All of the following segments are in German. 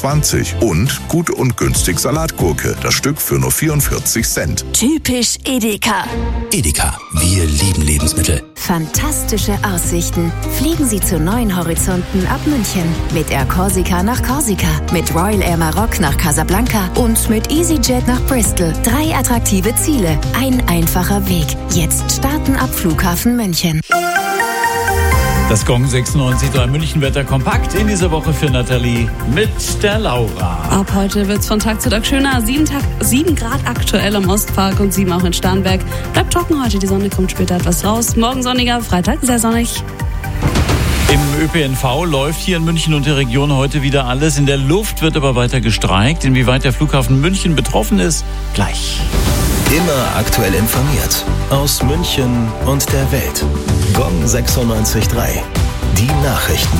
1,20 € und gut und günstig Salatgurke, das Stück für nur 44 Cent. Typisch Edeka. Edeka, wir lieben Lebensmittel. Fantastische Aussichten. Fliegen Sie zu neuen Horizonten ab München. Mit Air Corsica nach Korsika, mit Royal Air Maroc nach Casablanca und mit EasyJet nach Bristol. 3 attraktive Ziele, ein einfacher Weg. Jetzt starten ab Flughafen München. Das Gong 96.3 München-Wetter kompakt in dieser Woche für Nathalie mit der Laura. Ab heute wird es von Tag zu Tag schöner. 7 Grad aktuell am Ostpark und 7 auch in Starnberg. Bleibt trocken heute, die Sonne kommt später etwas raus. Morgen sonniger, Freitag sehr sonnig. Im ÖPNV läuft hier in München und der Region heute wieder alles. In der Luft wird aber weiter gestreikt. Inwieweit der Flughafen München betroffen ist, gleich. Immer aktuell informiert. Aus München und der Welt. Gong 96.3. Die Nachrichten.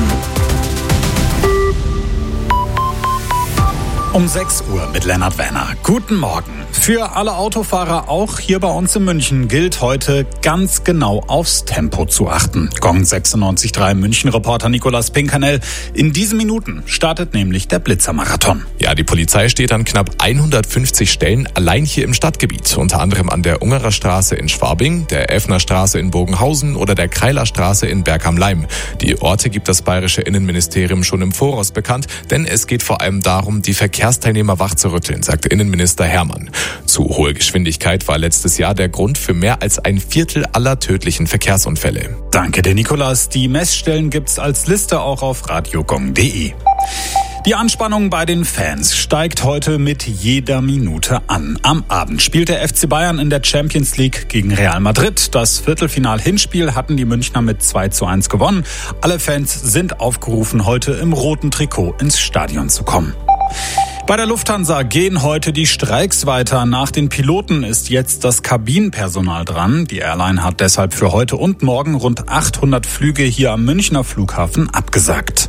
Um 6 Uhr mit Lennart Werner. Guten Morgen. Für alle Autofahrer, auch hier bei uns in München, gilt heute ganz genau aufs Tempo zu achten. Gong 96.3 München-Reporter Nicolas Pinkanel. In diesen Minuten startet nämlich der Blitzermarathon. Ja, die Polizei steht an knapp 150 Stellen allein hier im Stadtgebiet. Unter anderem an der Ungerer Straße in Schwabing, der Effner Straße in Bogenhausen oder der Kreiler Straße in Berg am Laim. Die Orte gibt das bayerische Innenministerium schon im Voraus bekannt, denn es geht vor allem darum, die Verkehrsteilnehmer wachzurütteln, sagte Innenminister Hermann. Zu hohe Geschwindigkeit war letztes Jahr der Grund für mehr als ein Viertel aller tödlichen Verkehrsunfälle. Danke dir, Nikolas. Die Messstellen gibt's als Liste auch auf radiogong.de. Die Anspannung bei den Fans steigt heute mit jeder Minute an. Am Abend spielt der FC Bayern in der Champions League gegen Real Madrid. Das Viertelfinal-Hinspiel hatten die Münchner mit 2:1 gewonnen. Alle Fans sind aufgerufen, heute im roten Trikot ins Stadion zu kommen. Bei der Lufthansa gehen heute die Streiks weiter. Nach den Piloten ist jetzt das Kabinenpersonal dran. Die Airline hat deshalb für heute und morgen rund 800 Flüge hier am Münchner Flughafen abgesagt.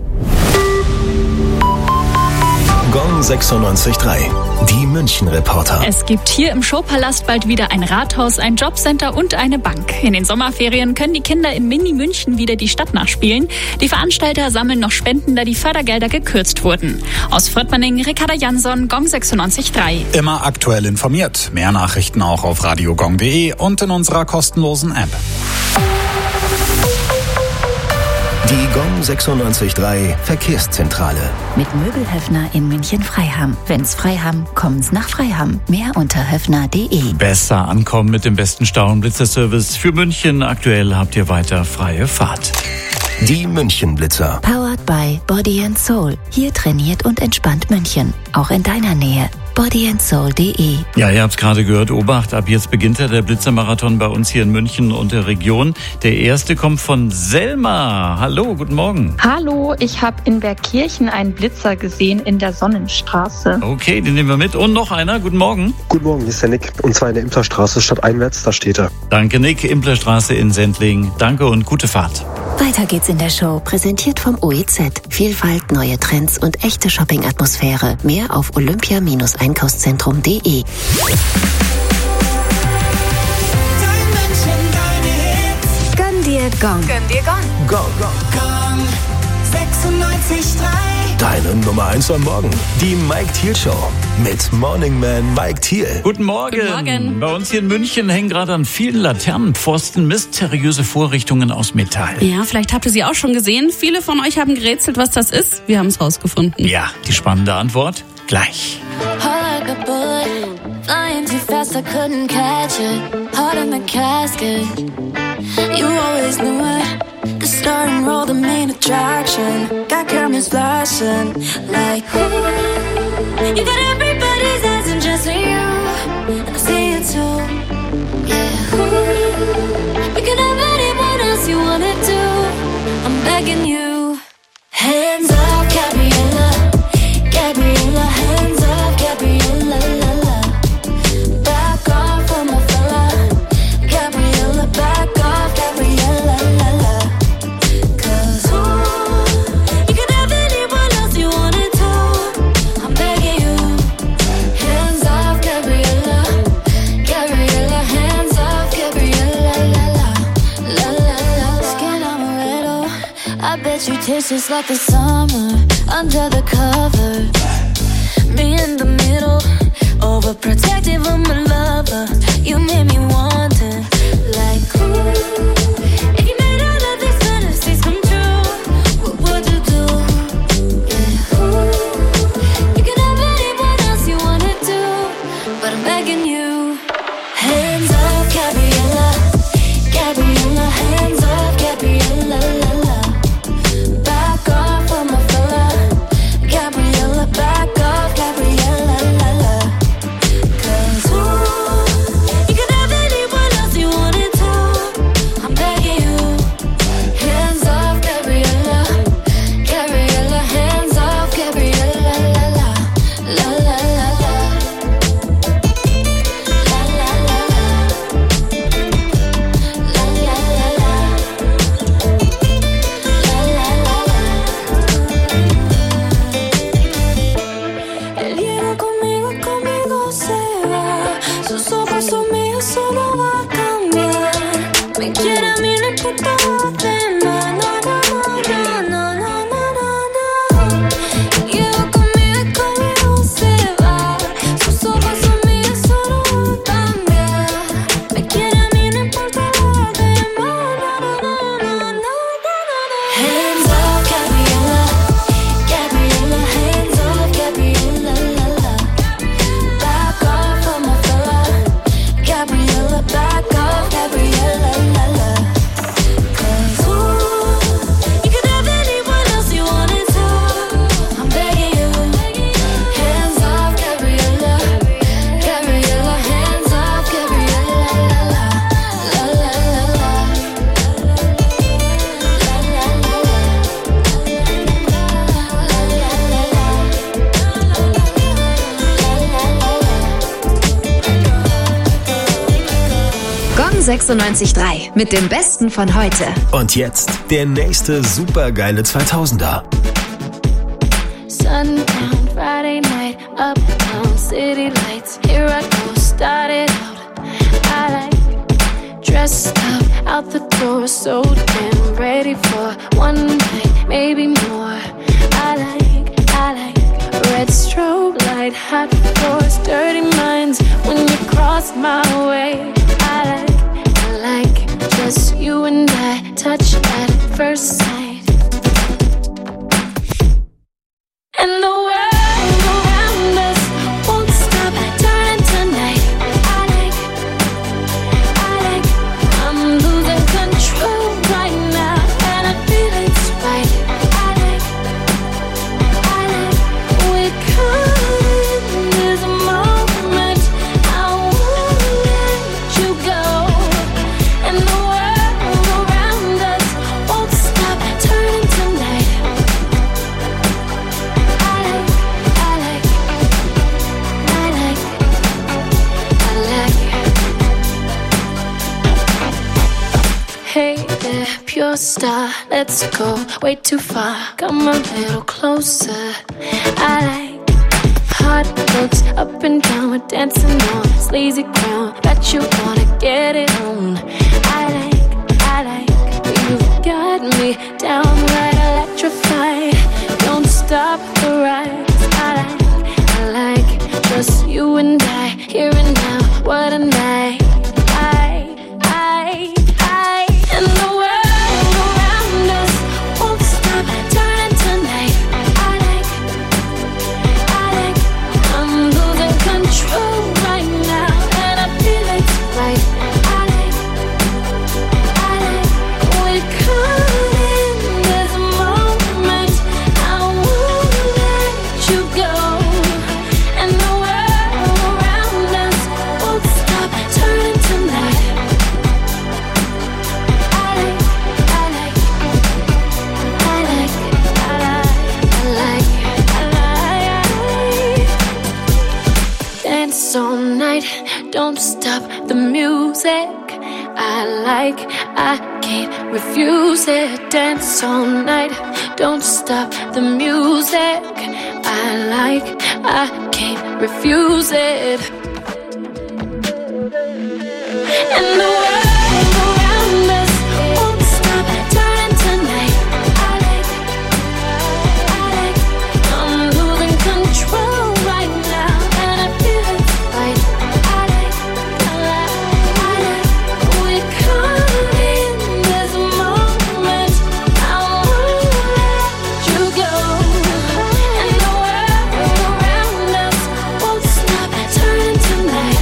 Gong 96.3. Die München-Reporter. Es gibt hier im Showpalast bald wieder ein Rathaus, ein Jobcenter und eine Bank. In den Sommerferien können die Kinder in Mini-München wieder die Stadt nachspielen. Die Veranstalter sammeln noch Spenden, da die Fördergelder gekürzt wurden. Aus Fröttmanning, Ricarda Jansson, Gong 96.3. Immer aktuell informiert. Mehr Nachrichten auch auf radiogong.de und in unserer kostenlosen App. Die Gong 96.3 Verkehrszentrale. Mit Möbelhöfner in München-Freiham. Wenn's Freiham, kommen's nach Freiham. Mehr unter höfner.de. Besser ankommen mit dem besten Stau- und Blitzerservice für München. Aktuell habt ihr weiter freie Fahrt. Die München-Blitzer. Powered by Body & Soul. Hier trainiert und entspannt München. Auch in deiner Nähe. bodyandsoul.de. Ja, ihr habt's gerade gehört. Obacht, ab jetzt beginnt der Blitzermarathon bei uns hier in München und der Region. Der erste kommt von Selma. Hallo, guten Morgen. Hallo, ich habe in Bergkirchen einen Blitzer gesehen in der Sonnenstraße. Okay, den nehmen wir mit. Und noch einer. Guten Morgen. Guten Morgen, hier ist der Nick. Und zwar in der Implerstraße, stadteinwärts, da steht er. Danke, Nick. Implerstraße in Sendling. Danke und gute Fahrt. Weiter geht's in der Show, präsentiert vom OEZ. Vielfalt, neue Trends und echte Shopping-Atmosphäre. Mehr auf olympia-einkaufszentrum.de. Gönn dir Gong. Gönn dir Gong. Gong. Gong 96.3. Deine Nummer 1 am Morgen. Die Mike Thiel Show. Mit Morning Man Mike Thiel. Guten Morgen. Guten Morgen. Bei uns hier in München hängen gerade an vielen Laternenpfosten mysteriöse Vorrichtungen aus Metall. Ja, vielleicht habt ihr sie auch schon gesehen. Viele von euch haben gerätselt, was das ist. Wir haben es rausgefunden. Ja, die spannende Antwort gleich. Flying too fast, I couldn't catch it. Heart in the casket. You always knew it. The star and roll, the main attraction. Got cameras flashing. Like, ooh, you got everybody's eyes and just you. And I see it too. Yeah, ooh, we can have anyone else you wanna do. I'm begging you. Hands up, Gabriella. Gabriella, hands up, Gabriella, la la. Back off on my fella. Gabriella, back off, Gabriella, la la. 'Cause ooh, you can have anyone else you wanna do. I'm begging you. Hands off, Gabriella. Gabriella, hands off, Gabriella, la la. La la la. Skin amaretto. I bet you taste just like the summer under the covers. Gong 96.3 mit dem Besten von heute. Und jetzt der nächste supergeile 2000er. Sundown, Friday night, uptown, city lights. Here I go, started out. I like dressed up, out the door, so damn ready for one night, maybe more. I like red strobe light, hot floors, dirty minds. When you cross my way, I like just you and I, touch at first sight. And the world around us won't stop turning tonight. I like, I'm losing control right now, and I feel it's right. I like, we're caught in this moment. I won't let you go. And the world around us won't stop turning tonight. Hey there, pure star, let's go way too far. Come a little closer. I like hot looks up and down, we're dancing on sleazy ground. Bet you wanna get it on. I like, you've got me downright electrified. Don't stop the ride. I like just you and I, here and now. What a night. And the world around us won't stop turning tonight. I like, I'm losing control right now, and I feel it's right. I like, we're caught in this moment. I won't let you go. And the world around us won't stop turning tonight. Dance all night, don't stop the music. I can't refuse it. Dance all night, don't stop the music. I can't refuse it. And the world around us won't stop turning tonight. I like, I'm losing control right now, and I feel it's right. I like, we're caught in this moment. I won't let you go. And the world around us won't stop turning tonight.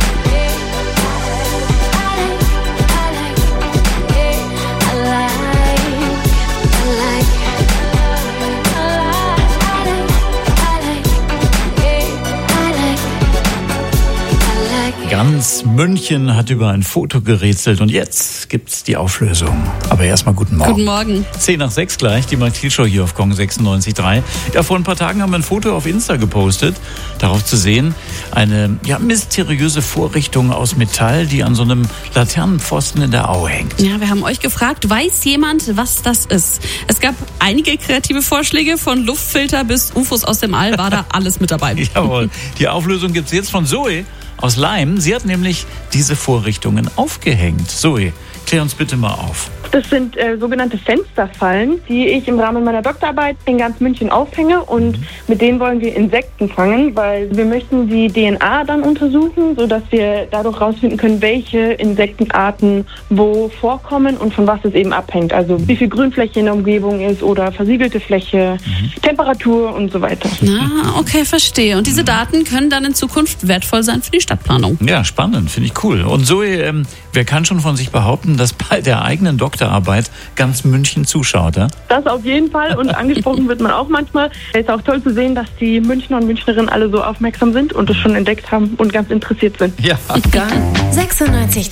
Ganz München hat über ein Foto gerätselt und jetzt gibt's die Auflösung. Aber erstmal guten Morgen. Guten Morgen. 10:06 gleich, die Mark-Thiel-Show hier auf Gong 96.3. Ja, vor ein paar Tagen haben wir ein Foto auf Insta gepostet. Darauf zu sehen, eine mysteriöse Vorrichtung aus Metall, die an so einem Laternenpfosten in der Au hängt. Ja, wir haben euch gefragt, weiß jemand, was das ist? Es gab einige kreative Vorschläge, von Luftfilter bis UFOs aus dem All, war da alles mit dabei. Jawohl, die Auflösung gibt's jetzt von Zoe aus Leim. Sie hat nämlich diese Vorrichtungen aufgehängt. Zoe, klär uns bitte mal auf. Das sind sogenannte Fensterfallen, die ich im Rahmen meiner Doktorarbeit in ganz München aufhänge, und mit denen wollen wir Insekten fangen, weil wir möchten die DNA dann untersuchen, sodass wir dadurch herausfinden können, welche Insektenarten wo vorkommen und von was es eben abhängt. Also wie viel Grünfläche in der Umgebung ist oder versiegelte Fläche, Temperatur und so weiter. Ah, okay, verstehe. Und diese Daten können dann in Zukunft wertvoll sein für die Stadtplanung. Ja, spannend, finde ich cool. Und Zoe, wer kann schon von sich behaupten, dass bei der eigenen Doktorarbeit ganz München zuschaut, ja? Das auf jeden Fall, und angesprochen wird man auch manchmal. Es ist auch toll zu sehen, dass die Münchner und Münchnerinnen alle so aufmerksam sind und es schon entdeckt haben und ganz interessiert sind. Ja. 96.3.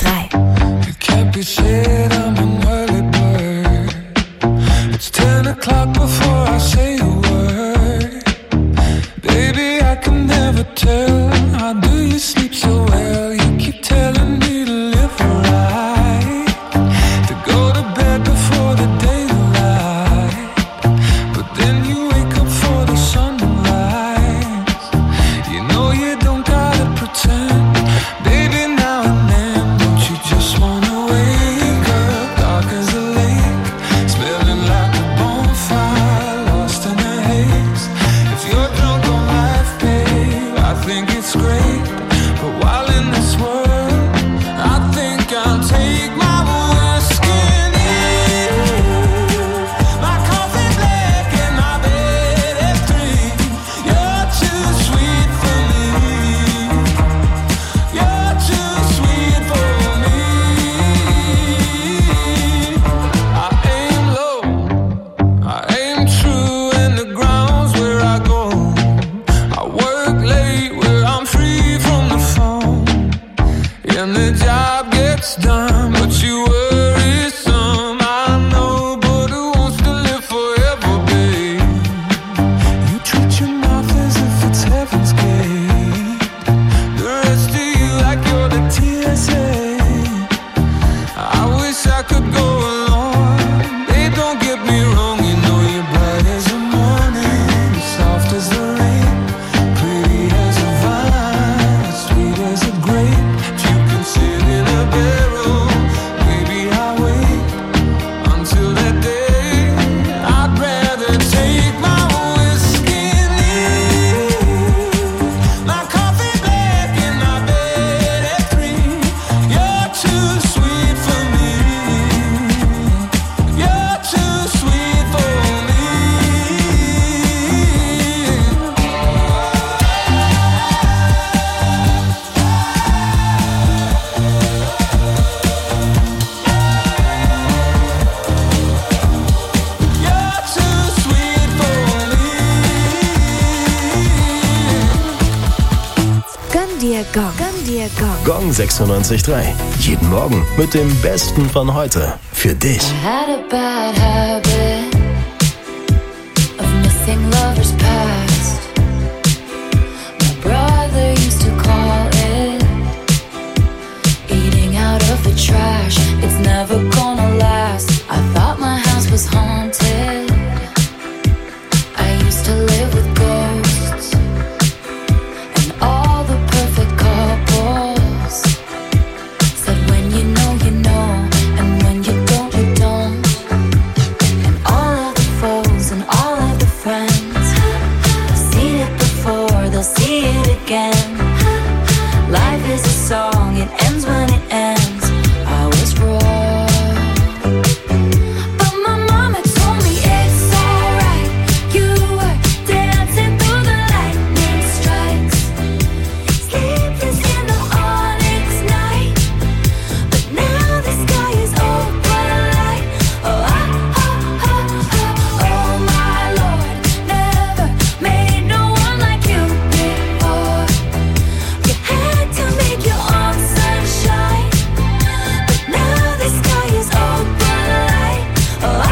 It's 10 o'clock before I say a word. Baby, I can never tell. How do you sleep so well? You keep telling me to live right. Gong. Gönn dir Gong. Gong 96.3. Jeden Morgen mit dem Besten von heute. Für dich. I had a bad habit of missing lovers past. My brother used to call it eating out of the trash. It's never gonna last. I thought my house was haunted. I used to live with ghosts and all the perfect couples said when you know, and when you don't, you don't. And all of the foes and all of the friends seen it before, they'll see it again. Life is a song, it ends when it ends. I was wrong, but my mama told me it's alright. You were dancing through the lightning strikes, sleepless in the onyx night. But now the sky is open light. Oh, oh my Lord, never made no one like you before. You had to make your own sunshine, but now the sky is open light. Oh,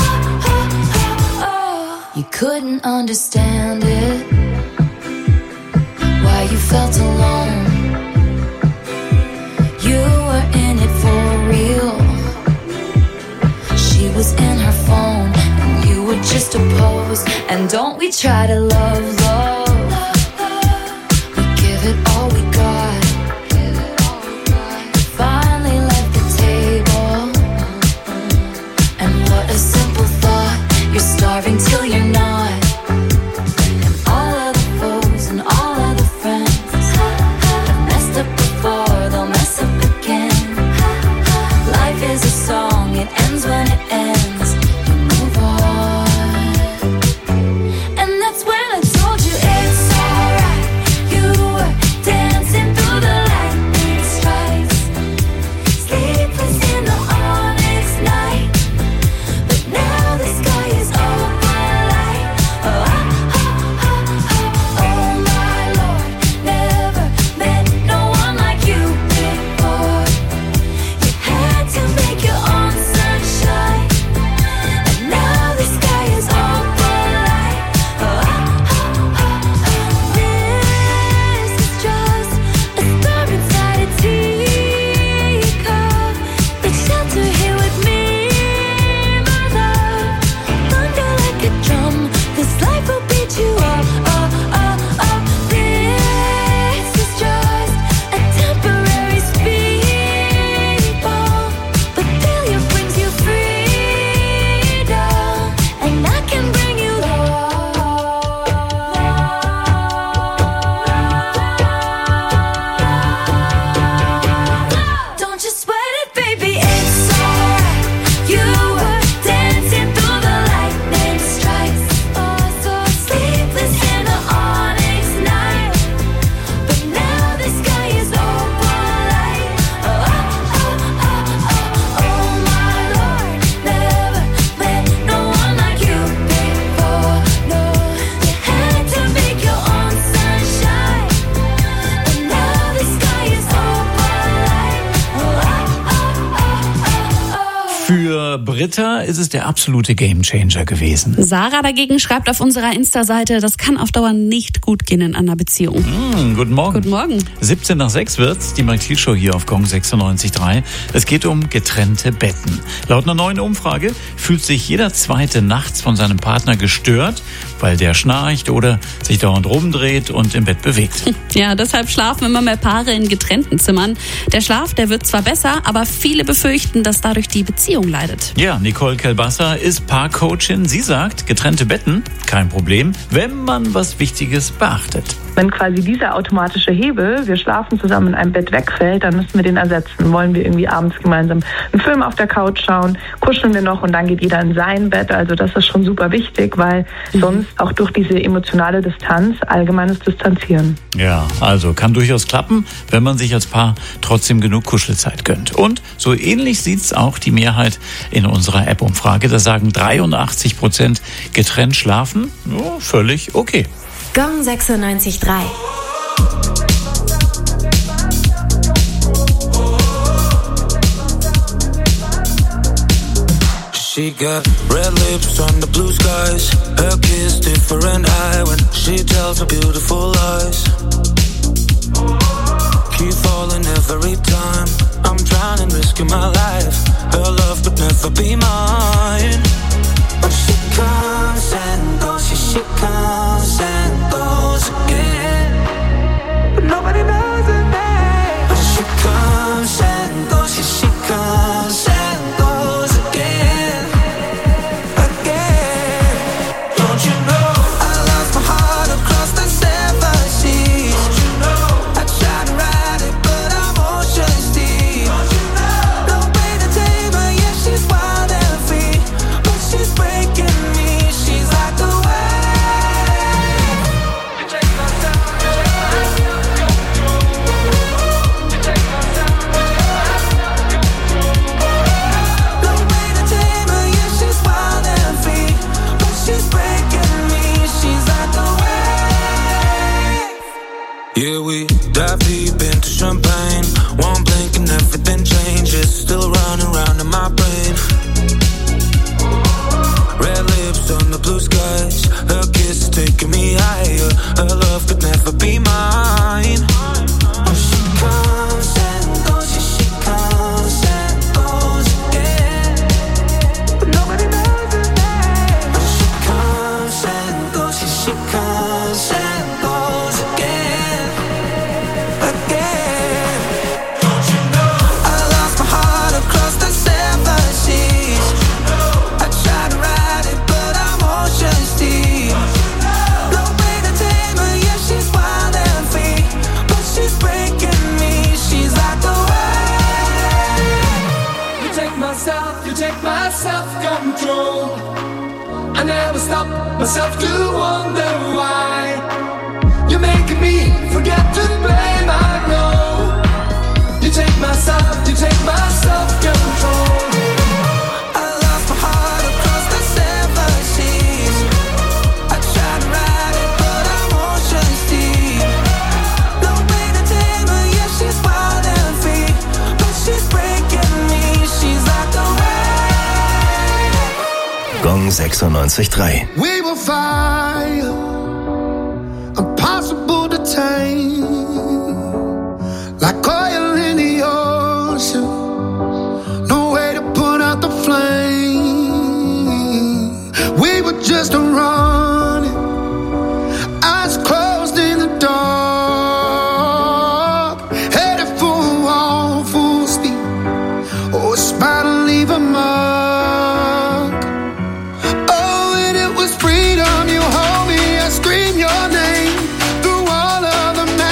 you couldn't understand it, why you felt alone. You were in it for real. She was in her phone, and you were just a pose. And don't we try to love, we give it all we got. Finally left the table, and what a simple thought. You're starving till you're not. And all of the foes and all of the friends have messed up before, they'll mess up again. Life is a song, it ends when it ends. You move on, and that's when I told you it's alright. You were dancing through the lightning strikes, sleepless in the onyx night. But now the sky is open light. Oh my Lord, never met no one like you before. You had to make your own sunshine, and now the sky is open light. This is just a star inside a teacup. Take shelter here with me, my love. Thunder like a drum, this life will beat you up. This is just a temporary speed bump, but failure brings you freedom, and I can bring you love. Don't you sweat it, baby, it's alright. You were dancing through the lightning strikes, so sleepless in the onyx night. But now the sky is open light. Oh my Lord, never met no one like you before. No, you had to make your own sunshine, and now the sky is open light. Für Britta ist es der absolute Gamechanger gewesen. Sarah dagegen schreibt auf unserer Insta-Seite, das kann auf Dauer nicht gut gehen in einer Beziehung. Guten Morgen. Guten Morgen. 17 nach 6 wird's, die Mike-Thiel-Show hier auf Gong 96.3. Es geht um getrennte Betten. Laut einer neuen Umfrage fühlt sich jeder Zweite nachts von seinem Partner gestört, weil der schnarcht oder sich dauernd rumdreht und im Bett bewegt. Ja, deshalb schlafen immer mehr Paare in getrennten Zimmern. Der Schlaf, der wird zwar besser, aber viele befürchten, dass dadurch die Beziehung leidet. Ja, Nicole Kelbasser ist Paarcoachin. Sie sagt, getrennte Betten, kein Problem, wenn man was Wichtiges beachtet. Wenn quasi dieser automatische Hebel, wir schlafen zusammen in einem Bett, wegfällt, dann müssen wir den ersetzen. Wollen wir irgendwie abends gemeinsam einen Film auf der Couch schauen, kuscheln wir noch und dann geht jeder in sein Bett. Also das ist schon super wichtig, weil sonst auch durch diese emotionale Distanz allgemeines Distanzieren. Ja, also kann durchaus klappen, wenn man sich als Paar trotzdem genug Kuschelzeit gönnt. Und so ähnlich sieht's auch die Mehrheit in unserer App-Umfrage. Da sagen 83% getrennt schlafen, ja, völlig okay. Gong 96.3 She got red lips on the blue skies. Her kiss different eye when she tells her beautiful lies. Keep falling every time. I'm trying and risking my life. Her love could never be mine. But she comes and goes, she comes and goes again. But nobody knows her name. But she comes and goes, she comes and goes again. Again. Don't you know I lost my heart across the 7 seas? Don't you know I tried to ride it but I'm ocean deep? Don't you know no way to tame her, yeah she's wild and free. But she's breaking me, she's like the wave. You take my time, you take my control. You take my time, you take my control. No way to tame her, yeah she's wild and free. But she's breaking me, she's like the wave. Yeah, we dive deep into champagne. One blink and everything changes. Still running round in my brain. Red lips on the blue skies. Her kiss is taking me higher. Her love could never be mine. Oh, she comes and goes, yeah, she comes and goes again. But nobody knows her name. Oh, she comes and goes, yeah, she comes and goes again. Again. Don't you know I lost my heart across the 7 seas? I tried to ride it but I'm ocean deep. No way to tame her, yeah she's wild and free. But she's breaking me, she's like the wave. You take my self-control. I never stop myself to wonder why. You're making me forget to blame, I know. You take my self-control. I lost my heart across the 7 seas. I tried to ride it but I'm ocean deep. No way to tame her, yeah she's wild and free. But she's breaking me, she's like the wave. Gong 96.3. We will fire, impossible to tame, like oil in the ocean. No way to put out the flame. We were just running, eyes closed in the dark, headed for a wall full speed. Oh, it's about to leave a mark. Oh, and it was freedom. You hold me, I scream your name through all of the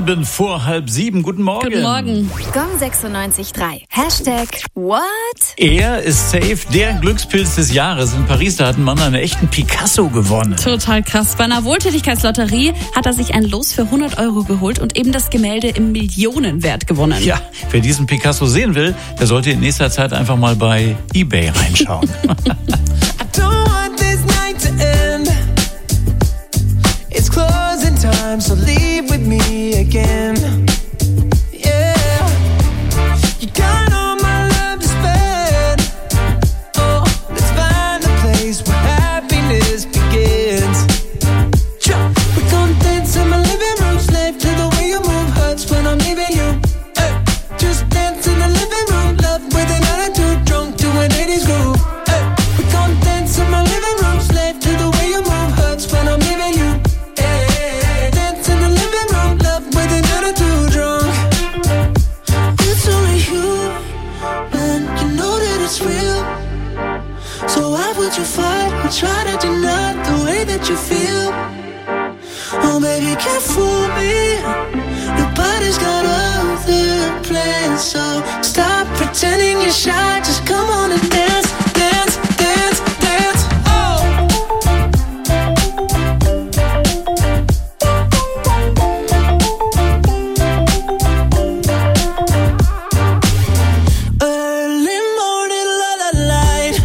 7:05. Guten Morgen. Guten Morgen. Gong 96.3. #What? Er ist safe der Glückspilz des Jahres. In Paris, da hat ein Mann einen echten Picasso gewonnen. Total krass. Bei einer Wohltätigkeitslotterie hat er sich ein Los für 100 € geholt und eben das Gemälde im Millionenwert gewonnen. Ja, wer diesen Picasso sehen will, der sollte in nächster Zeit einfach mal bei eBay reinschauen. It's closing time, so leave with me again. Yeah, you got all my love to spend. Oh, let's find a place where happiness begins. We're gonna dance in my living room, slave to the way you move, hurts when I'm leaving you. Hey, just dance in the living room, love with an attitude, drunk to an 80s groove. Hey, we're gonna dance in my living room, slave to the way you move, hurts when I'm leaving you. You fight or try to deny the way that you feel. Oh baby, can't fool me. Nobody's got other plans, so stop pretending you're shy. Just come on and dance, dance, dance, dance. Early morning, la la light.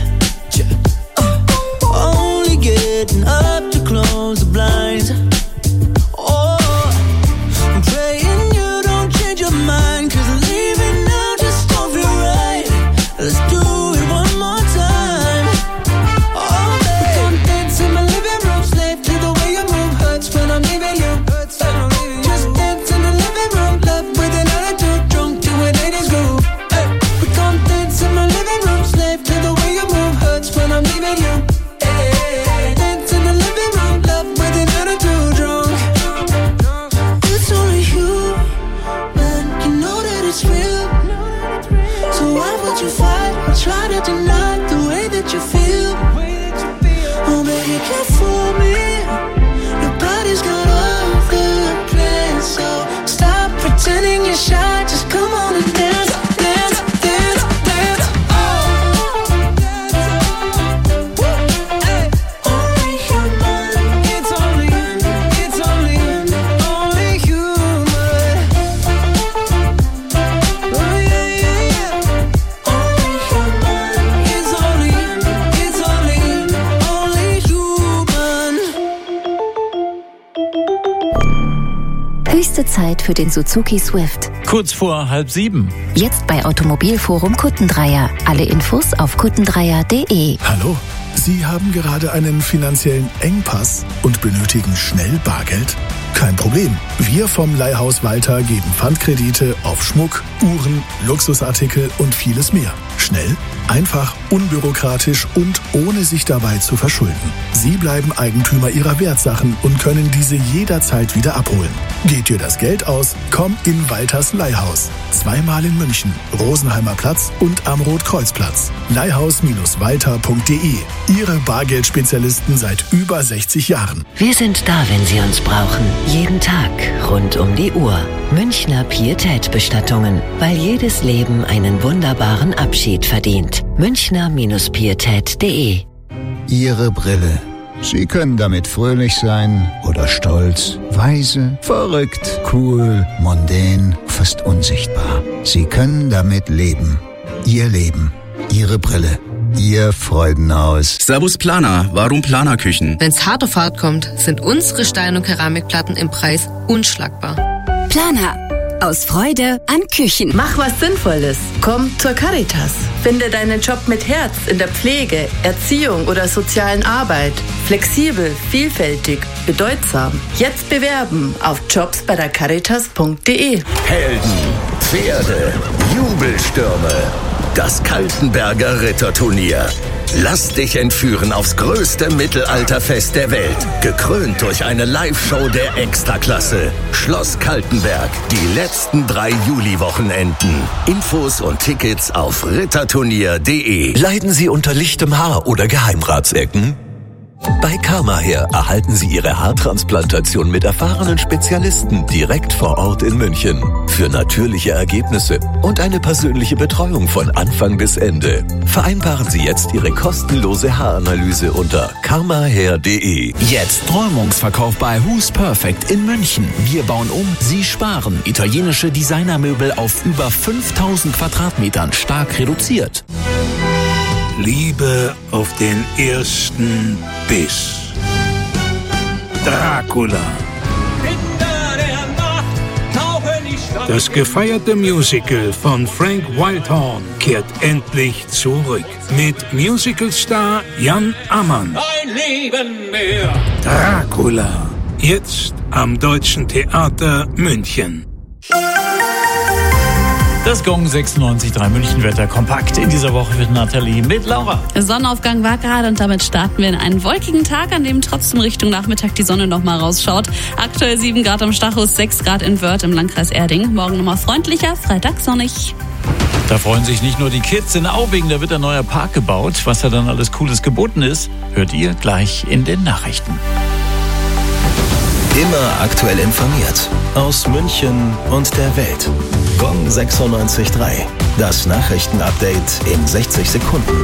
Up to close the blinds. Oh, I'm praying you don't change your mind, 'cause leaving now just don't feel right. Let's do it one more time. Oh, babe, we're gonna dance in my living room, slave to the way you move, hurts when I'm leaving you. Just dance in the living room, love with an attitude, drunk to an 80s groove. Hey, we're gonna dance in my living room, slave to the way you move, hurts when I'm leaving you. Try to deny the way that you feel. Oh baby, can't fool me. Nobody's got other plans, so stop pretending you're shy. Just come on and dance, dance, dance, dance. Only human. It's only human. Oh yeah, yeah, yeah. Höchste Zeit für den Suzuki Swift. Kurz vor 6:30. Jetzt bei Automobilforum Kuttendreier. Alle Infos auf kuttendreier.de. Hallo, Sie haben gerade einen finanziellen Engpass und benötigen schnell Bargeld? Kein Problem. Wir vom Leihhaus Walter geben Pfandkredite auf Schmuck, Uhren, Luxusartikel und vieles mehr. Schnell, einfach, unbürokratisch und ohne sich dabei zu verschulden. Sie bleiben Eigentümer Ihrer Wertsachen und können diese jederzeit wieder abholen. Geht dir das Geld aus? Komm in Walters Leihhaus. 2-mal in München, Rosenheimer Platz und am Rotkreuzplatz. Leihhaus-walter.de. Ihre Bargeldspezialisten seit über 60 Jahren. Wir sind da, wenn Sie uns brauchen. Jeden Tag, rund um die Uhr. Münchner Pietätbestattungen, weil jedes Leben einen wunderbaren Abschied verdient. Münchner-pietät.de. Ihre Brille. Sie können damit fröhlich sein oder stolz, weise, verrückt, cool, mondän, fast unsichtbar. Sie können damit leben. Ihr Leben. Ihre Brille. Ihr Freudenhaus. Servus Planer, warum Planerküchen? Wenn's hart auf hart kommt, sind unsere Stein- und Keramikplatten im Preis unschlagbar. Planer. Aus Freude an Küchen. Mach was Sinnvolles. Komm zur Caritas. Finde deinen Job mit Herz in der Pflege, Erziehung oder sozialen Arbeit. Flexibel, vielfältig, bedeutsam. Jetzt bewerben auf jobs bei der Caritas.de. Helden, Pferde, Jubelstürme. Das Kaltenberger Ritterturnier. Lass dich entführen aufs größte Mittelalterfest der Welt. Gekrönt durch eine Live-Show der Extraklasse. Schloss Kaltenberg. Die letzten 3 Juli-Wochenenden. Infos und Tickets auf ritterturnier.de. Leiden Sie unter lichtem Haar oder Geheimratsecken? Bei Karmahair erhalten Sie Ihre Haartransplantation mit erfahrenen Spezialisten direkt vor Ort in München. Für natürliche Ergebnisse und eine persönliche Betreuung von Anfang bis Ende. Vereinbaren Sie jetzt Ihre kostenlose Haaranalyse unter karmahair.de. Jetzt Räumungsverkauf bei Who's Perfect in München. Wir bauen um, Sie sparen. Italienische Designermöbel auf über 5000 Quadratmetern stark reduziert. Liebe auf den ersten Biss. Dracula. Das gefeierte Musical von Frank Wildhorn kehrt endlich zurück. Mit Musicalstar Jan Ammann. Ein Leben mehr. Dracula. Jetzt am Deutschen Theater München. Das Gong 96.3 Münchenwetter kompakt in dieser Woche mit Nathalie mit Laura. Sonnenaufgang war gerade und damit starten wir in einen wolkigen Tag, an dem trotzdem Richtung Nachmittag die Sonne noch mal rausschaut. Aktuell 7 Grad am Stachus, 6 Grad in Wörth im Landkreis Erding. Morgen nochmal freundlicher, Freitag sonnig. Da freuen sich nicht nur die Kids in Aubing, da wird ein neuer Park gebaut. Was da dann alles Cooles geboten ist, hört ihr gleich in den Nachrichten. Immer aktuell informiert. Aus München und der Welt. Gong 96.3. Das Nachrichtenupdate in 60 Sekunden.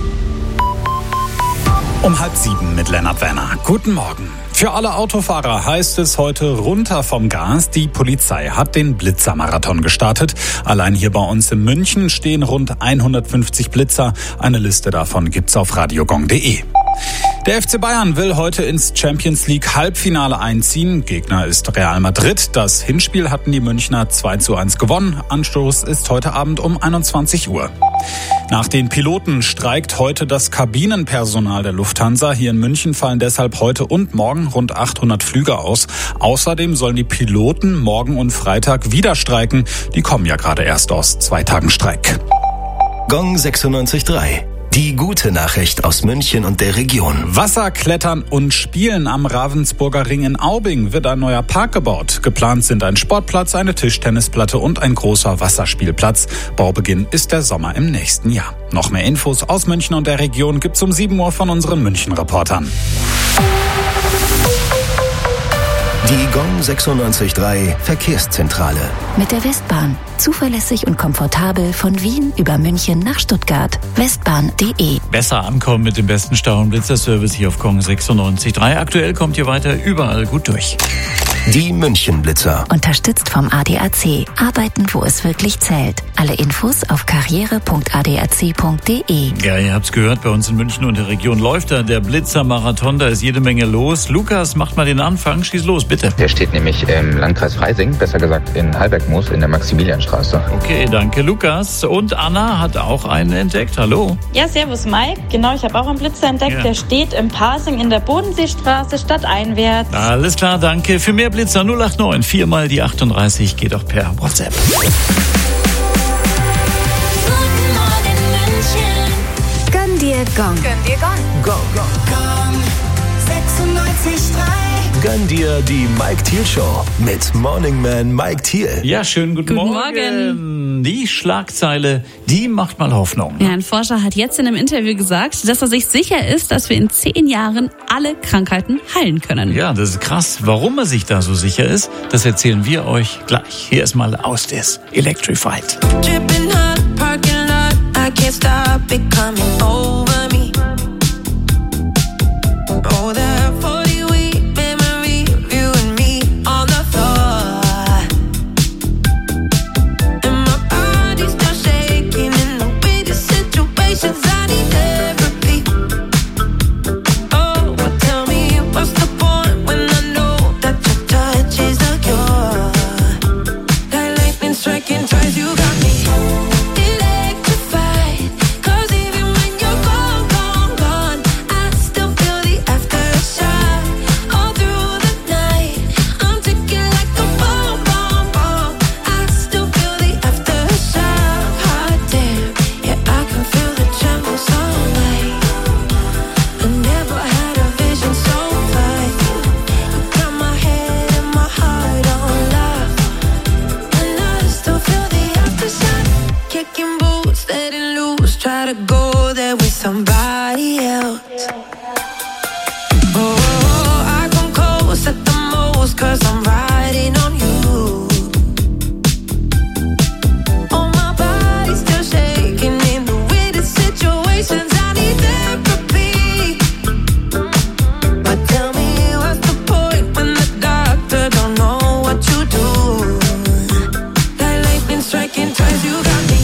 Um 6:30 mit Lennart Werner. Guten Morgen. Für alle Autofahrer heißt es heute runter vom Gas. Die Polizei hat den Blitzermarathon gestartet. Allein hier bei uns in München stehen rund 150 Blitzer. Eine Liste davon gibt's auf radiogong.de. Der FC Bayern will heute ins Champions League Halbfinale einziehen. Gegner ist Real Madrid. Das Hinspiel hatten die Münchner 2:1 gewonnen. Anstoß ist heute Abend um 21 Uhr. Nach den Piloten streikt heute das Kabinenpersonal der Lufthansa. Hier in München fallen deshalb heute und morgen rund 800 Flüge aus. Außerdem sollen die Piloten morgen und Freitag wieder streiken. Die kommen ja gerade erst aus 2 Tagen Streik. Gong 96.3. Die gute Nachricht aus München und der Region. Wasserklettern und Spielen am Ravensburger Ring in Aubing wird ein neuer Park gebaut. Geplant sind ein Sportplatz, eine Tischtennisplatte und ein großer Wasserspielplatz. Baubeginn ist der Sommer im nächsten Jahr. Noch mehr Infos aus München und der Region gibt's um 7 Uhr von unseren München-Reportern. Die Gong 96.3 Verkehrszentrale. Mit der Westbahn. Zuverlässig und komfortabel von Wien über München nach Stuttgart. Westbahn.de. Besser ankommen mit dem besten Stau- und Blitzerservice hier auf Gong 96.3. Aktuell kommt ihr weiter überall gut durch. Die München-Blitzer. Unterstützt vom ADAC. Arbeiten, wo es wirklich zählt. Alle Infos auf karriere.adac.de. Ja, ihr habt's gehört, bei uns in München und der Region läuft da der Blitzermarathon. Da ist jede Menge los. Lukas, macht mal den Anfang. Schieß los, bitte. Der steht nämlich im Landkreis Freising, besser gesagt in Halbergmoos in der Maximilianstraße. Okay, danke Lukas. Und Anna hat auch einen entdeckt. Hallo. Ja, servus Mike. Genau, ich habe auch einen Blitzer entdeckt. Ja. Der steht im Pasing in der Bodenseestraße stadteinwärts. Alles klar, danke. Für mehr Blitzer 089 4 mal die 38 geht auch per WhatsApp. Gönn dir Gong. Gönn dir Gong. Gong. Gong 96.3. Gönn dir die Mike Thiel Show mit Morning Man Mike Thiel. Ja, schönen guten Morgen. Die Schlagzeile, die macht mal Hoffnung. Ja, ein Forscher hat jetzt in einem Interview gesagt, dass er sich sicher ist, dass wir in 10 Jahren alle Krankheiten heilen können. Ja, das ist krass. Warum er sich da so sicher ist, das erzählen wir euch gleich. Hier ist mal Austis Electrified. Dripping hot, parking lot. I can't stop it coming over me. Oh, that 40-week memory of you and me on the floor. And my body's still shaking in the weirdest situations. I need therapy. Oh, but tell me what's the point when I know that your touch is the cure. Like lightning striking twice, you got me electrified. 'Cause even when you're gone, gone, gone, I still feel the aftershock. All through the night, I'm ticking like a bomb, bomb, bomb. I still feel the aftershock. Hot damn, yeah, I can feel the trembles all night. I never had a vision so bright. You got my head and my heart on lock. And I still feel the aftershock. Kicking boots, letting loose. Try to go there with somebody else. 'cause I'm riding on you. Oh, my body's still shaking in the weirdest situations. I need therapy. But tell me, what's the point when the doctor don't know what you do? That lightning striking twice, you got me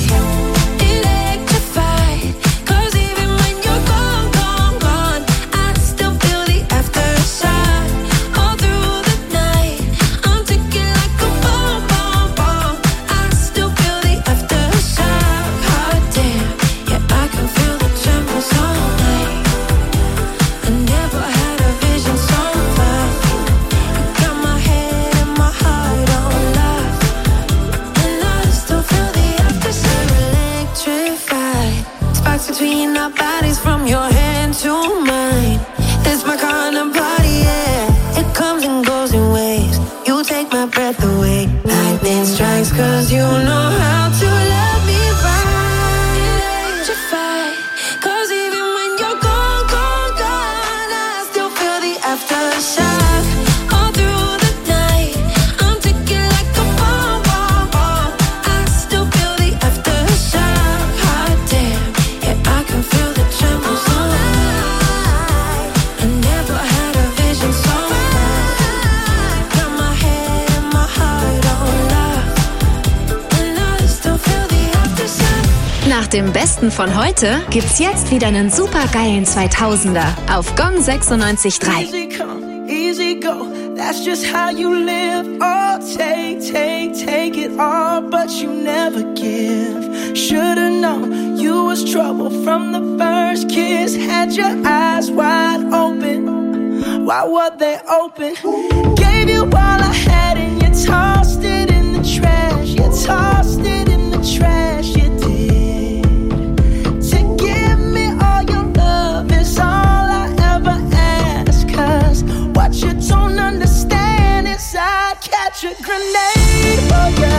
electrified. 'Cause even when you're gone, gone, gone, I still feel the aftershock. All through the night, I'm ticking like a bomb, bomb, bomb. I still feel the aftershock. Hot damn, yeah, I can feel the trembles all night. I never had a vision so fast. You got my head and my heart on lock, and I still feel the aftershock. Electrified, sparks between our bodies from your hand to mine. It's my kind of party, yeah. It comes and goes in waves. You take my breath away. Lightning strikes 'cause you know how to love me right. Electrified, 'cause even when you're gone, gone, gone, I still feel the aftershock. All through the night, I'm ticking like a bomb, bomb, bomb. I still feel the aftershock. Hot damn, yeah, I can feel the trembles all night. I never had a vision so fast. Got my head and my heart on lock, and I still feel the aftershock. Nach dem Besten von heute gibt's jetzt wieder einen supergeilen 2000er auf Gong 96.3. Easy come, easy go, that's just how you live. Oh, take it all, but you never give. Should've known you was trouble from the first kiss. Had your eyes wide open, why were they open? Gave you all I had and you tossed it in the trash. You tossed it in the trash, you did. To give me all your love is all I ever ask. 'Cause what you don't understand is I'd catch a grenade for ya.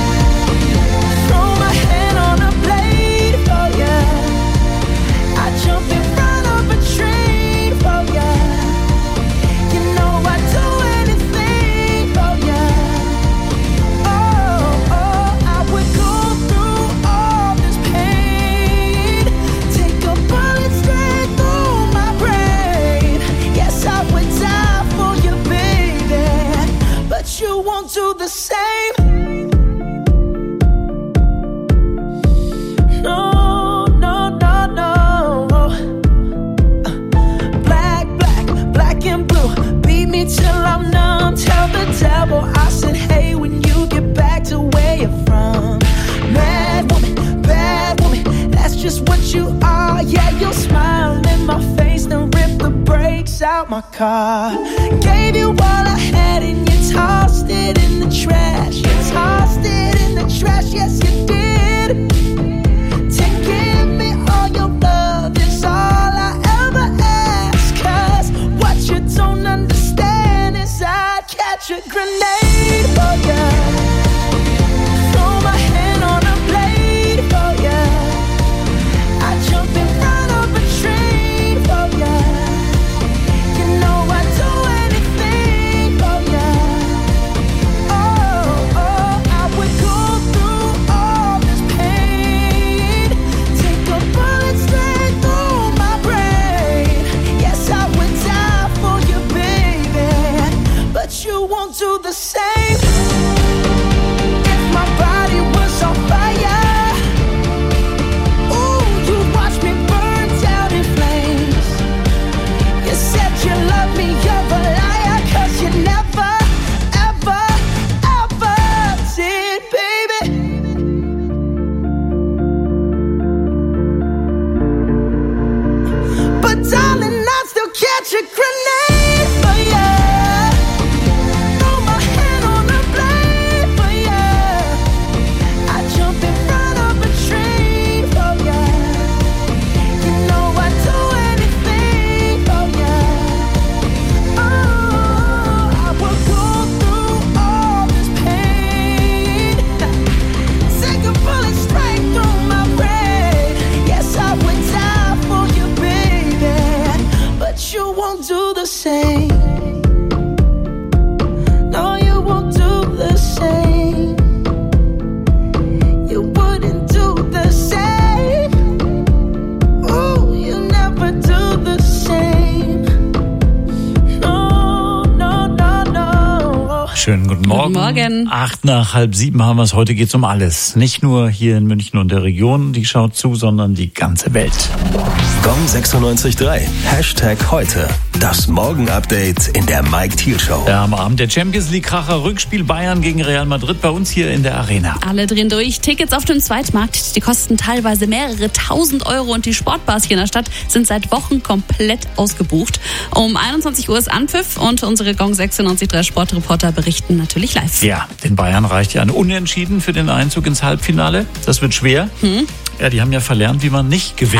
Throw my hand on a blade for ya. I'd jump in front of a train for ya. You know I'd do anything for ya. Oh, I would go through all this pain. Take a bullet straight through my brain. Yes, I would die for you, baby. But you won't do the same. No, no, no, no. Black, black, black and blue. Beat me till I'm numb. Tell the devil I said, hey, when you get back to where you're from. Mad woman, that's just what you are. Yeah, you'll smile in my face, then rip the brakes out my car. Gave you all I had and you tossed it in the trash. You tossed it in the trash, yes you did. To give me all your love is all I ever ask. 'Cause what you don't understand is I'd catch a grenade for ya. Throw my hand on a blade for ya. I'd jump in front of a train for ya. You know I'd do anything for ya. Oh, I would go through all this pain. Take a bullet straight through my brain. Yes, I would die for you, baby. But you won't do the same. If my body was on fire, ooh, you watch me burn down in flames. You said you love me, you're a liar. 'Cause you never, ever, ever did, baby. But darling, I'd still catch a grenade for ya. Throw my hand on a blade for ya. I'd jump in front of a train for ya. You know I'd do anything for ya. Oh, I would go through all this pain. Take a bullet straight through my brain. Yes, I would die for you, baby. But you won't do the same. Schönen guten Morgen. Guten Morgen. 6:08 haben wir es. Heute geht's um alles. Nicht nur hier in München und der Region, die schaut zu, sondern die ganze Welt. Gong 96.3. #heute. Das Morgen-Update in der Mike Thiel Show. Ja, am Abend der Champions League-Kracher Rückspiel Bayern gegen Real Madrid bei uns hier in der Arena. Alle drehen durch. Tickets auf dem Zweitmarkt, die kosten teilweise mehrere tausend Euro und die Sportbars hier in der Stadt sind seit Wochen komplett ausgebucht. Um 21 Uhr ist Anpfiff und unsere Gong 96.3 Sportreporter berichten natürlich live. Ja, den Bayern reicht ja ein Unentschieden für den Einzug ins Halbfinale. Das wird schwer. Ja, die haben ja verlernt, wie man nicht gewinnt.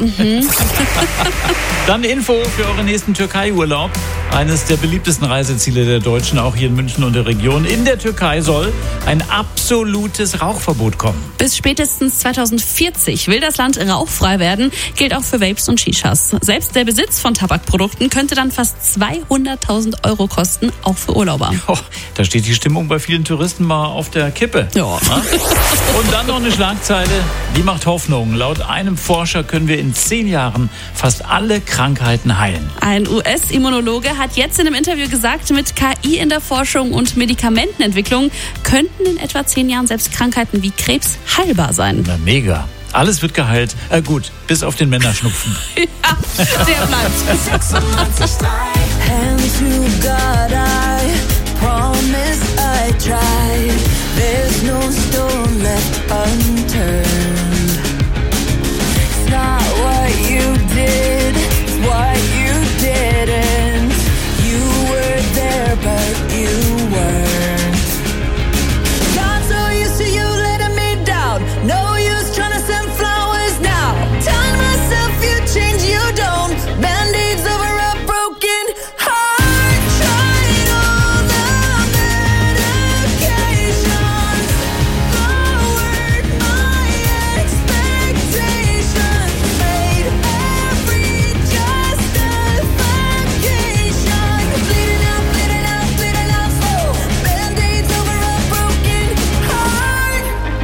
Dann Info für euren nächsten Türkei-Urlaub. Eines der beliebtesten Reiseziele der Deutschen, auch hier in München und der Region. In der Türkei soll ein absolutes Rauchverbot kommen. Bis spätestens 2040 will das Land rauchfrei werden. Gilt auch für Vapes und Shishas. Selbst der Besitz von Tabakprodukten könnte dann fast 200.000 Euro kosten, auch für Urlauber. Oh, da steht die Stimmung bei vielen Touristen mal auf der Kippe. Ja. Und dann noch eine Schlagzeile, die macht Hoffnung. Laut einem Forscher können wir in 10 Jahren fast alle Krankheiten heilen. Ein US-Immunologe hat jetzt in einem Interview gesagt, mit KI in der Forschung und Medikamentenentwicklung könnten in etwa 10 Jahren selbst Krankheiten wie Krebs heilbar sein. Na mega. Alles wird geheilt. Gut, bis auf den Männerschnupfen. Ja, der bleibt. Hands to God, I promise I tried. There's no stone left unturned. It's not what you did, it's what you didn't. You were there, but you weren't. Got so used to you letting me down. No use trying to send flowers now. Telling myself you change, you don't. Band-aids over a broken heart. Tried all the medications. Lowered my expectations. Made every justification. Bleeding out, bleeding out, bleeding out slow. Band-aids over a broken heart.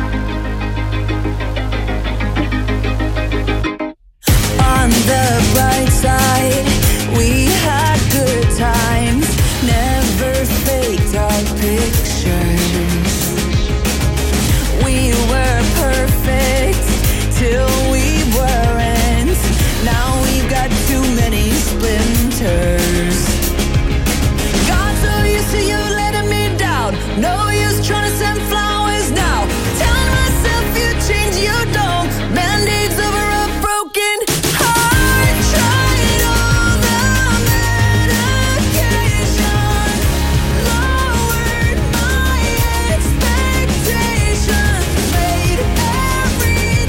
On the bright side, we had good times, never faked our pictures. We were perfect till we weren't. Now we've got too many splinters. Got so used to you letting me down. No use trying to send flowers now. Telling myself you change, you don't. Band-aids over a broken heart. Tried all the medication. Lowered my expectations. Made every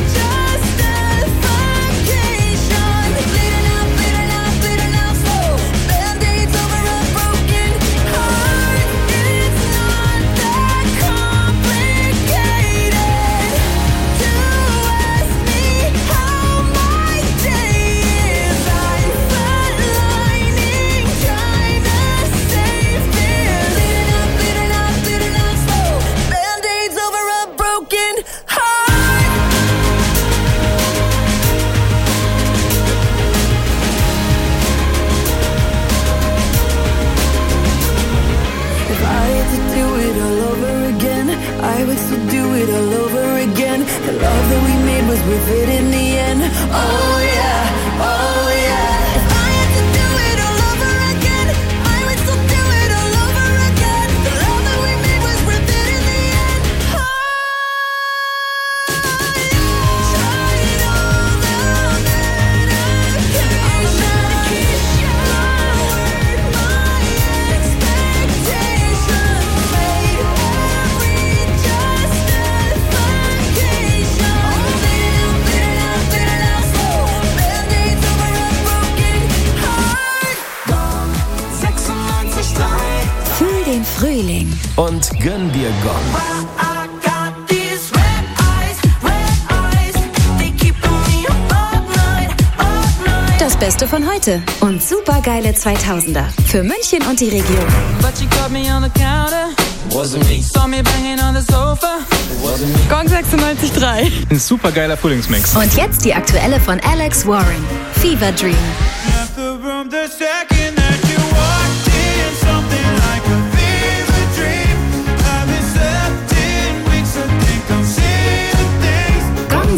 justification. Bleeding out, bleeding out, bleeding out slow. Band-aids over a broken heart. It's not that complicated to ask me how my day is. I'm flatlining, trying to save fear. Bleeding out, bleeding out, bleeding out slow. Band-aids over a broken heart. If I had to do it all over again, I would still do it all over again. The love that we made was worth it in the end. Oh yeah, oh yeah. If I had to do it all over again, I would still do it all over again. The love that we made was worth it in the end. Oh, tried all the medication. Lowered my expectations. Made every justification. Bleeding out, bleeding out slow. Band-aids over a broken heart. Gong 96.3. Fühl den Frühling. Und gönn dir Gong. I got these red eyes, they keep me up all night, all night. Das Beste von heute und supergeile 2000er für München und die Region. But you caught me on the counter. Wasn't me. Saw me banging on the sofa. Wasn't me. Gong 96.3. Ein supergeiler Frühlingsmix. Und jetzt die aktuelle von Alex Warren. Fever Dream. Left the room the second that you walked in, something like a fever dream.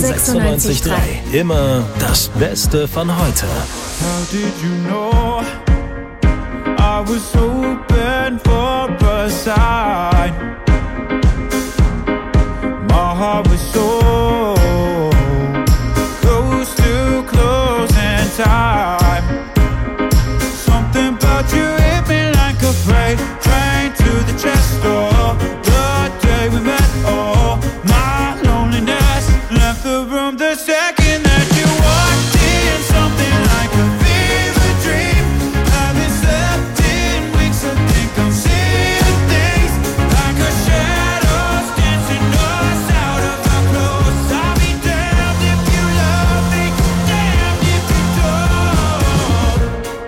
96.3. Immer das Beste von heute. How did you know I was hoping for a sign? My heart was so close to closing time. Something about you hit me like a freight train to the chest door. The day we met, oh, my loneliness left the room the second that you walked in. Something like a fever dream. Haven't slept in weeks, I think I'm seeing things like a shadows dancing us out of our clothes. I'll be damned if you love me, damned if you don't.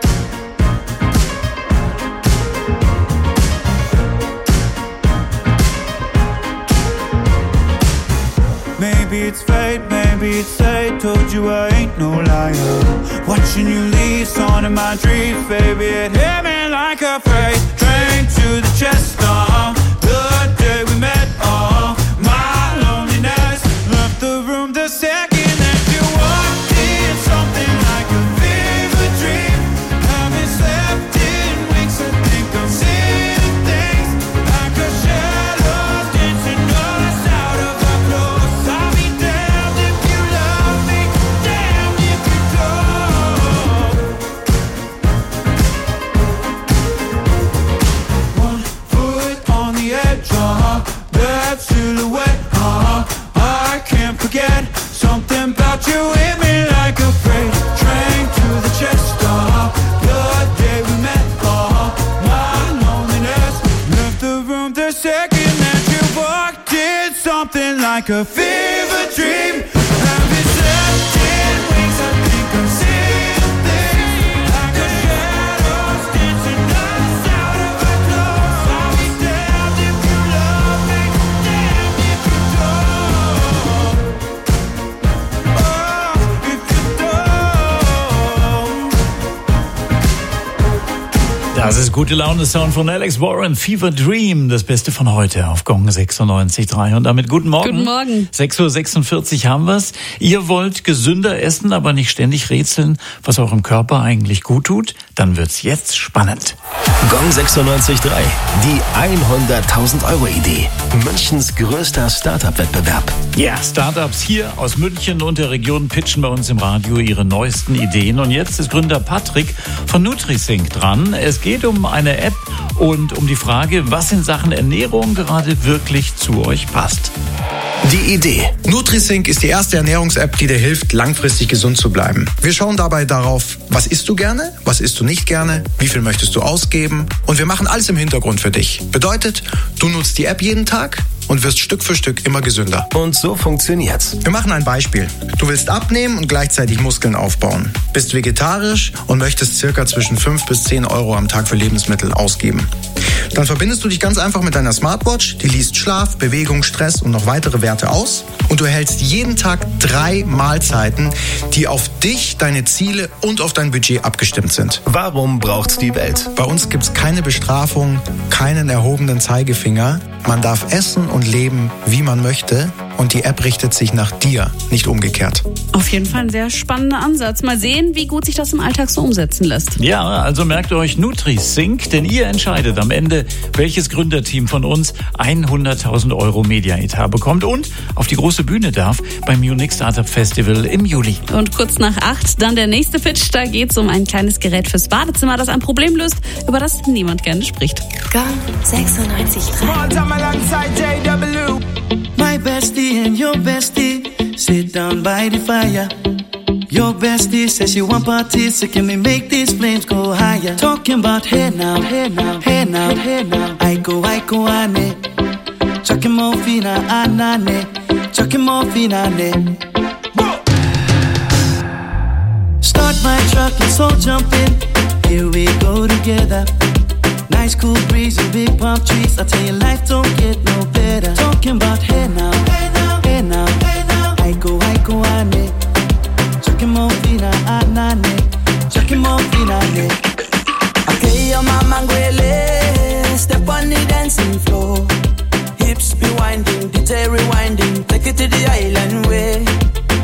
Maybe it's fate, maybe it's fate. Told you I ain't no liar. Watching you leave, on in my dreams, baby. It hit me like a freight train to the chest. The day we met, oh, my loneliness left the room the second that you walked in. Something like a fever dream. Haven't slept in weeks, I think I'm seeing things like a shadows dancing us out of our clothes. I'll be damned if you love me, damned if you don't. One foot on the edge, that silhouette, I can't forget. Something about you hit me like a freight train to the chest. The day we met, my loneliness left the room the second that you walked in. Something like a fever dream. Haven't slept in weeks, I think I'm seeing things like a shadows dancing us out of our clothes. I'll be damned if you love me, damned if you don't. Oh, if you don't. Das ist gute Laune-Sound von Alex Warren, Fever Dream, das Beste von heute auf Gong 96.3. Und damit guten Morgen. Guten Morgen. 6.46 Uhr haben wir's. Ihr wollt gesünder essen, aber nicht ständig rätseln, was eurem Körper eigentlich gut tut? Dann wird's jetzt spannend. Gong 96.3. Die 100.000 Euro Idee. Münchens größter Startup-Wettbewerb. Ja, Startups hier aus München und der Region pitchen bei uns im Radio ihre neuesten Ideen. Und jetzt ist Gründer Patrick von Nutrisync dran. Es geht um eine App und um die Frage, was in Sachen Ernährung gerade wirklich zu euch passt. Die Idee. Nutrisync ist die erste Ernährungs-App, die dir hilft, langfristig gesund zu bleiben. Wir schauen dabei darauf, was isst du gerne, was isst du nicht gerne, wie viel möchtest du ausgeben und wir machen alles im Hintergrund für dich. Bedeutet, du nutzt die App jeden Tag und wirst Stück für Stück immer gesünder. Und so funktioniert's. Wir machen ein Beispiel. Du willst abnehmen und gleichzeitig Muskeln aufbauen. Bist vegetarisch und möchtest circa zwischen 5 bis 10 Euro am Tag für Lebensmittel ausgeben. Dann verbindest du dich ganz einfach mit deiner Smartwatch, die liest Schlaf, Bewegung, Stress und noch weitere Werte aus und du erhältst jeden Tag 3 Mahlzeiten, die auf dich, deine Ziele und auf dein Budget abgestimmt sind. Warum braucht's die Welt? Bei uns gibt's keine Bestrafung, keinen erhobenen Zeigefinger. Man darf essen und leben, wie man möchte und die App richtet sich nach dir, nicht umgekehrt. Auf jeden Fall ein sehr spannender Ansatz. Mal sehen, wie gut sich das im Alltag so umsetzen lässt. Ja, also merkt euch Nutrisync, denn ihr entscheidet am Ende, welches Gründerteam von uns 100.000 Euro Media-Etat bekommt und auf die große Bühne darf beim Munich Startup Festival im Juli. Und kurz nach 8 dann der nächste Pitch. Da geht es um ein kleines Gerät fürs Badezimmer, das ein Problem löst, über das niemand gerne spricht. Gong 96.3. My bestie and your bestie sit down by the fire. Your bestie says she want parties, so can we make these flames go higher? Talking about hey now, hey now, hey now, hey now. I go, ane. Chucking more fina, anane. Chucking more fina, ane. Start my truck, let's all jump in. Here we go together. Nice cool breeze and big palm trees. I tell you, life don't get no better. Talking about hey now, hey now, hey now, hey now. I go, ane. Chucking more fina, anane. Chucking more fina, ane. Okay, your mama ngwele, step on the dancing floor. Hips be winding, DJ rewinding, take it to the island way.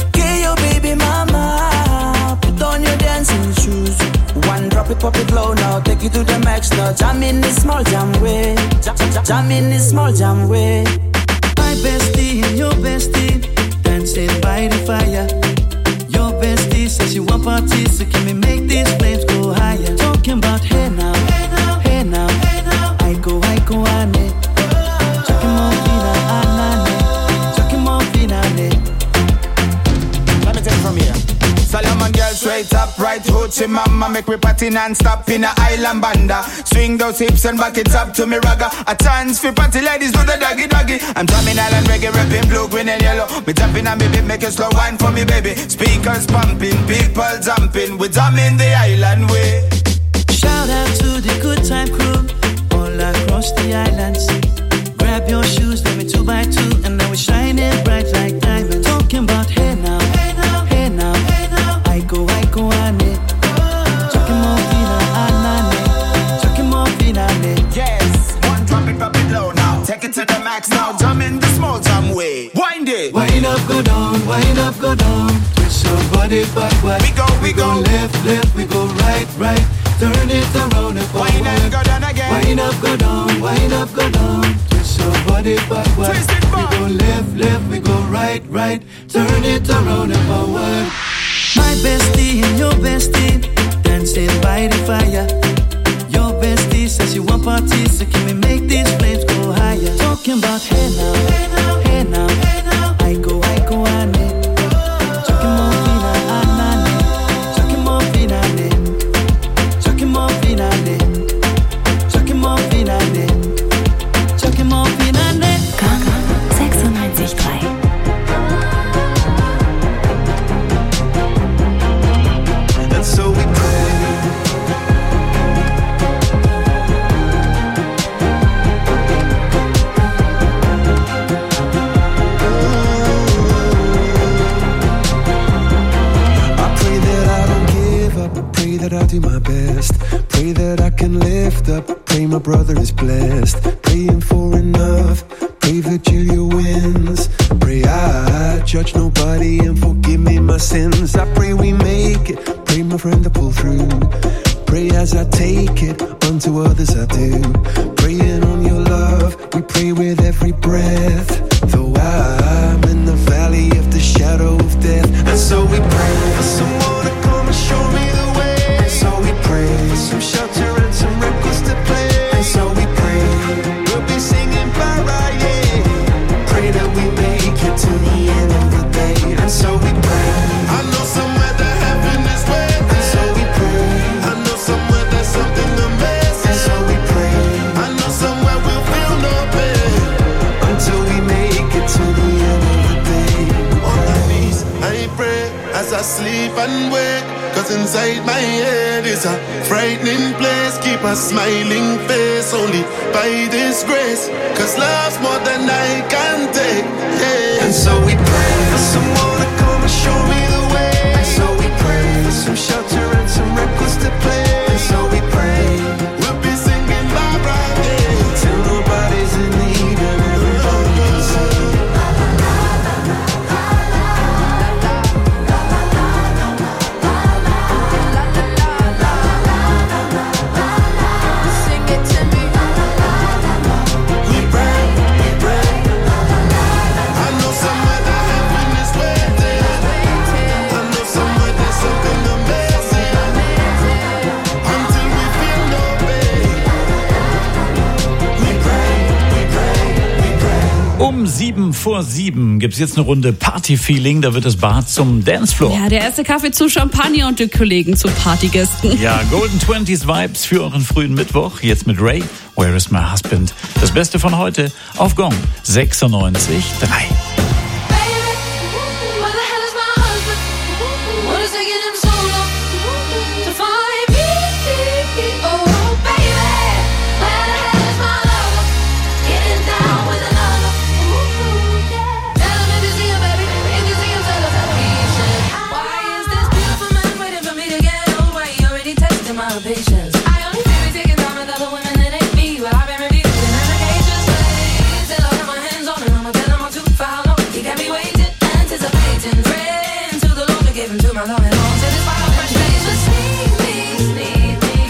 pop it low now. Take you to the max now. Jam in this small jam way. Jam in this small jam way. My bestie and your bestie dancing by the fire. Your bestie says she want parties, so can we make these flames go higher? Talking about hey now, hey now, hey now, hey now. I go on it. Chucking more fina, anane. Chucking more fina, let me take it from here. Solomon girl straight up, right hoochie mama. Make me party non-stop in a island banda. Swing those hips and back it up to me ragga. A chance for party ladies do the doggy doggy. I'm drumming island reggae, rapping blue, green and yellow. Me jumping on me beat, make a slow wine for me baby. Speakers pumping, people jumping. We drumming the island way. Shout out to the good time crew all across the islands. Grab your shoes, let me 2x2, and now we're shining bright like diamonds. Talking about hey now, hey now, hey now, hey now. I go on it. Chucking more fina, anane. Chucking more fina, yes, one drop it low now. Take it to the max now. Jump in the small jam way. Wind it. Wind up, go down, wind up, go down. Twist your body backward. We go left, we go right. Turn it around and forward. Wind up, go down again. Wind up, go down, wind up, go down. Twist your body backward. Twist it back. We go left, we go right. Turn it around and forward. My bestie and your bestie dancing by the fire. Your bestie says you want parties, so can we make these flames go higher? Talking about hey now, hey now, hey now, hey now. I go on it. Chucking more fina, anane. Chucking more fina, chucking more fina, chucking more fina, chucking more fina. Kong 96.3. So we pray. I pray that I don't give up. I pray that I do my best. Pray that I can lift up. Pray my brother is blessed. Praying for enough. Pray Virgilia wins. Pray I judge nobody and forgive me my sins. I pray we make it. Pray my friend to pull through. Pray as I take it, unto others I do. Praying on your love, we pray with every breath. Though I'm in the valley of the shadow of death. And so we pray for someone to come and show me the way. And so we pray for some shelter and some records to play. And so we pray we'll be singing Barra, yeah. Pray that we make it to the end of the day. And so we pray. I know somewhere that heaven is waiting. And so we pray. I know somewhere there's something amazing. And so we pray. I know somewhere we'll feel no pain until we make it to the end of the day. On my knees, I pray as I sleep and wake. Cause inside my head is a frightening place. Keep a smiling face only by this grace. Cause love's more than I can take, yeah. And so we pray for someone to come and show me the way. And so we pray for some shelter and some records to play. And so we pray we'll be singing Barbara, yeah. Till nobody's in need and everybody can sing. Um 7:07 gibt's jetzt eine Runde Party-Feeling. Da wird das Bad zum Dancefloor. Ja, der erste Kaffee zu Champagner und die Kollegen zu Partygästen. Ja, Golden 20s Vibes für euren frühen Mittwoch. Jetzt mit Ray, Where is my husband? Das Beste von heute auf Gong 96.3. Patience. I only feel we taking time with other women that ain't me. Well, I've been reviewing medications. Till I got my hands on him, I'ma tell him I'm too far long. He got me waiting, anticipating, praying to the Lord to give him to my Lord and Lord. Till this fire fresh face, just need me,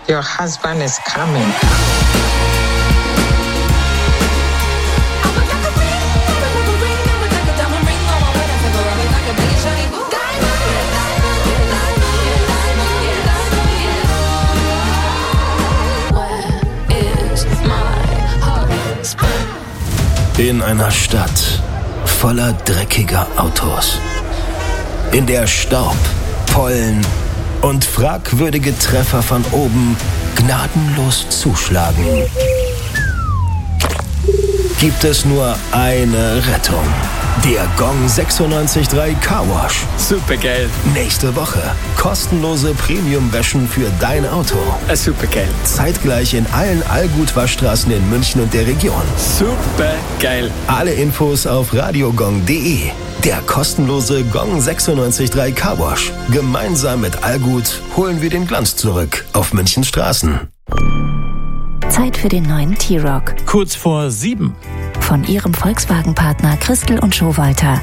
Your husband is coming. In einer Stadt voller dreckiger Autos, in der Staub, Pollen und fragwürdige Treffer von oben gnadenlos zuschlagen, gibt es nur eine Rettung. Der Gong 96.3 Car Wash. Supergeil. Nächste Woche kostenlose Premium-Wäschen für dein Auto. Supergeil. Zeitgleich in allen Allgut-Waschstraßen in München und der Region. Supergeil. Alle Infos auf radiogong.de. Der kostenlose Gong 96.3 Car Wash. Gemeinsam mit Allgut holen wir den Glanz zurück auf Münchens Straßen. Zeit für den neuen T-Roc. Kurz vor 7. Von Ihrem Volkswagen-Partner Christel und Schowalter.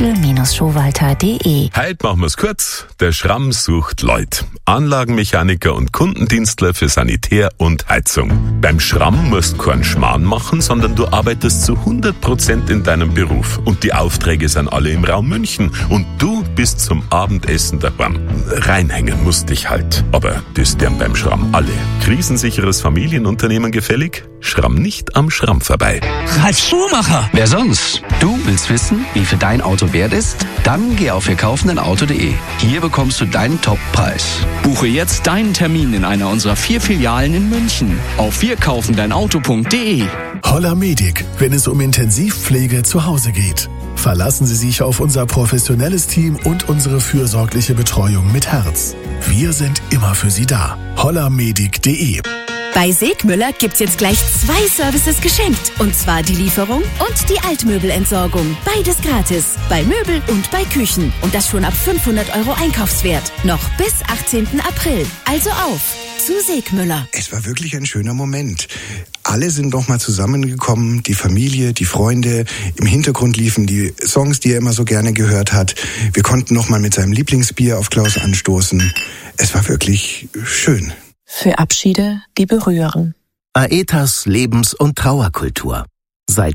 Christel-Schowalter.de. Heute machen wir's kurz. Der Schramm sucht Leute. Anlagenmechaniker und Kundendienstler für Sanitär und Heizung. Beim Schramm musst du keinen Schmarrn machen, sondern du arbeitest zu 100% in deinem Beruf. Und die Aufträge sind alle im Raum München. Und du bist zum Abendessen daheim. Reinhängen musst dich halt. Aber das deren beim Schramm alle. Krisensicheres Familienunternehmen gefällig? Schramm nicht am Schramm vorbei. Ralf Schumacher. Wer sonst? Du willst wissen, wie viel dein Auto wert ist? Dann geh auf wirkaufendeinauto.de. Hier bekommst du deinen Top-Preis. Buche jetzt deinen Termin in einer unserer 4 Filialen in München auf wirkaufendeinauto.de. Holla Medic, wenn es um Intensivpflege zu Hause geht. Verlassen Sie sich auf unser professionelles Team und unsere fürsorgliche Betreuung mit Herz. Wir sind immer für Sie da. hollamedic.de. Bei Segmüller gibt's jetzt gleich 2 Services geschenkt. Und zwar die Lieferung und die Altmöbelentsorgung. Beides gratis. Bei Möbel und bei Küchen. Und das schon ab 500 € Einkaufswert. Noch bis 18. April. Also auf zu Segmüller. Es war wirklich ein schöner Moment. Alle sind nochmal zusammengekommen, die Familie, die Freunde. Im Hintergrund liefen die Songs, die er immer so gerne gehört hat. Wir konnten nochmal mit seinem Lieblingsbier auf Klaus anstoßen. Es war wirklich schön. Für Abschiede, die berühren. Aetas Lebens- und Trauerkultur. Seit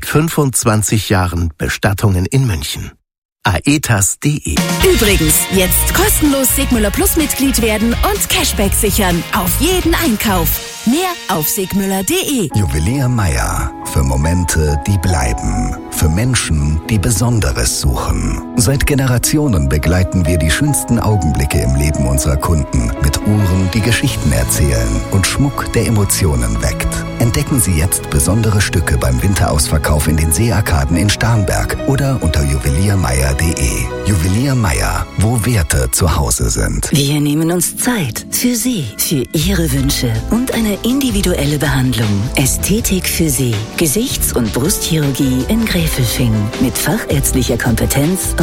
25 Jahren Bestattungen in München. Aetas.de. Übrigens, jetzt kostenlos Segmüller Plus Mitglied werden und Cashback sichern. Auf jeden Einkauf. Mehr auf segmüller.de. Juwelier Meier. Für Momente, die bleiben. Für Menschen, die Besonderes suchen. Seit Generationen begleiten wir die schönsten Augenblicke im Leben unserer Kunden mit Uhren, die Geschichten erzählen und Schmuck, der Emotionen weckt. Entdecken Sie jetzt besondere Stücke beim Winterausverkauf in den Seearkaden in Starnberg oder unter juweliermeier.de. Juwelier Meier, wo Werte zu Hause sind. Wir nehmen uns Zeit für Sie, für Ihre Wünsche und eine individuelle Behandlung. Ästhetik für Sie. Gesichts- und Brustchirurgie in Gräfelfing mit fachärztlicher Kompetenz